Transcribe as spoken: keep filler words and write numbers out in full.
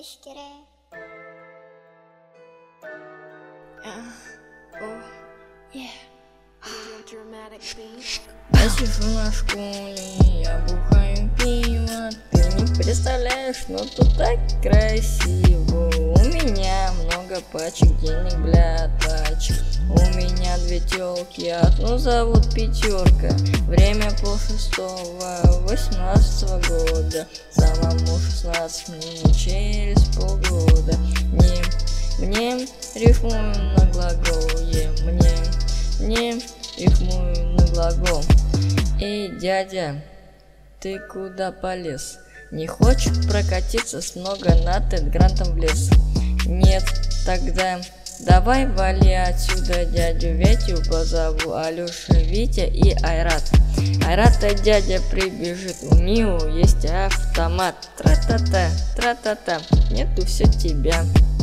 Эшкере. Я сижу на школе, я бухаю пиво. Ты не представляешь, но тут так красиво. У меня много пачек денег, бля, тачек. У меня две тёлки, одну зовут Пятерка. Время пол шестого, восемнадцатого года. Самому шестнадцать, мне через полгода. Мне, мне рифмую на глаголе, мне, мне рифмую на глагол. Эй, дядя, ты куда полез? Не хочешь прокатиться с многонатым грантом в лес? Нет, тогда давай вали отсюда, дядю Вятю позову, Алёша, Витя и Айрат. Айрата дядя прибежит, у него есть автомат. Тра-та-та, тра-та-та, нету все тебя.